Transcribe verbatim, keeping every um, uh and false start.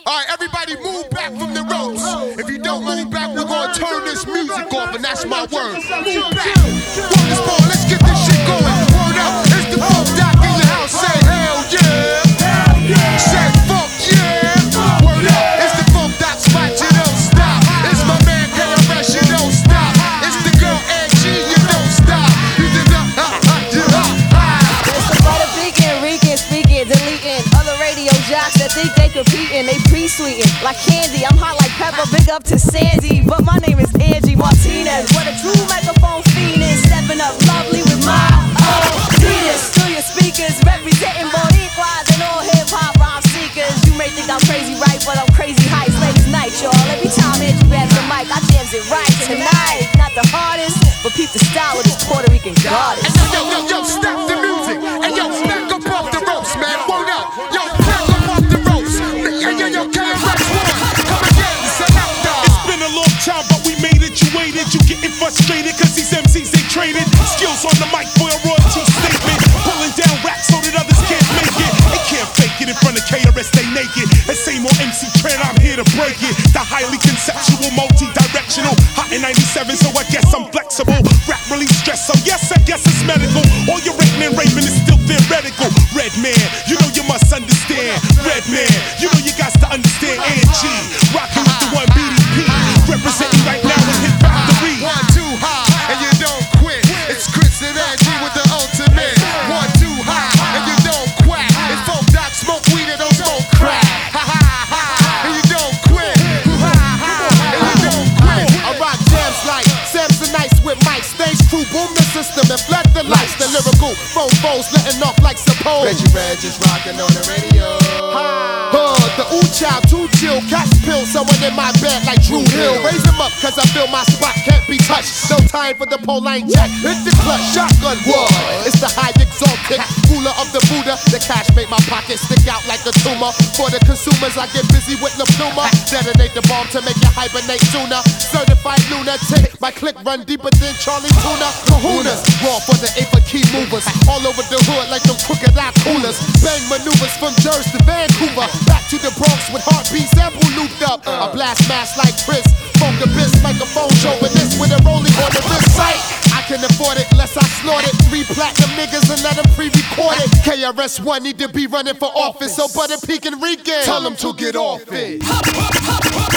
Alright, everybody move back from the ropes. If you don't move back, we're gonna turn this music off, and that's my word. Move back. Word is born, let's get this shit going. Word up, it's the funk doc in your house. Say hell yeah. Say fuck yeah. Word up, it's the funk doc spot, you don't stop. It's my man K R S, you don't stop. It's the girl Angie, you don't stop. You did the ha ha ha ha. It's the butter peeking, reeking, speaking, deleting. Other radio jocks that think they competing, they pre-sweeting like candy. I'm hot like pepper, big up to Sandy, but my name is Angie Martinez. What a true microphone fiend is, stepping up lovely with my own Venus. Through your speakers, representing Boricuas and all hip-hop rhyme seekers. You may think I'm crazy right, but I'm crazy hype. Ladies night, y'all. Every time Angie grabs the mic, I jams it right. Tonight, not the hardest, but peep the style of this Puerto Rican goddess. And yo, yo, yo, stop the music. And yo, back up off the ropes, man. Word up. Yo, back up off the ropes. Yo, yo, yo, K R S One. Come again, selector. It's been a long time, but we made it. You waited, you getting frustrated, cause these M Cs they traded. Skills on the mic for a royalty statement. Pulling down racks so that others can't make it. They can't fake it in front of K R S, they naked. And same old M C trend, I'm here to break it. The highly conceptual, multi-directional. Hot in ninety-seven, so I guess I'm flexible. Rap really stress, so yes, I guess it's medical. All your rating and raving is still theoretical. Red man, you know you must understand. Red man, you know you got to understand. Angie, rocking with the one B D P. Representing right now in Hit Factory. One, two, high, and you don't quit. It's Chris and Angie with the ultimate. One, two, high, and you don't quack. It's folk doc, smoke weed and don't smoke crack. Ha ha ha, and you don't quit. Ha ha, and you don't quit. I rock jams like Samsonites with mics. Stage crew, boom the system and flood the lights. The lyrical phone foes letting off like suppose. Reggie Reg is rocking on the radio. Uh, the ooh child, too chill, catch pill, someone in my bed like Drew Hill. Raise him up, cause I feel my spot can't be touched. No time for the pole line jack. Hit the clutch, shotgun wood. It's the high exalted, ruler of the Buddha. The cash make my pockets stick out like a tumor. For the consumers, I get busy with the pluma. Detonate the bomb to make you hibernate sooner. Certified lunatic, my click run deeper than Charlie Tuna. Kahunas, raw for the eight for key movers. All over the hood like them crooked eye coolers. Bang maneuvers from Jersey to Vancouver. Back to the Bronx with heartbeats sample looped up. I blast mass like Chris. Funk abyss, microphone showing this with a rolling on the wrist sight. I can afford it, less I snort it. Three platinum niggas and let them pre-record it. K R S One need to be running for office, so Butter Peak and Rican, tell them to get off it.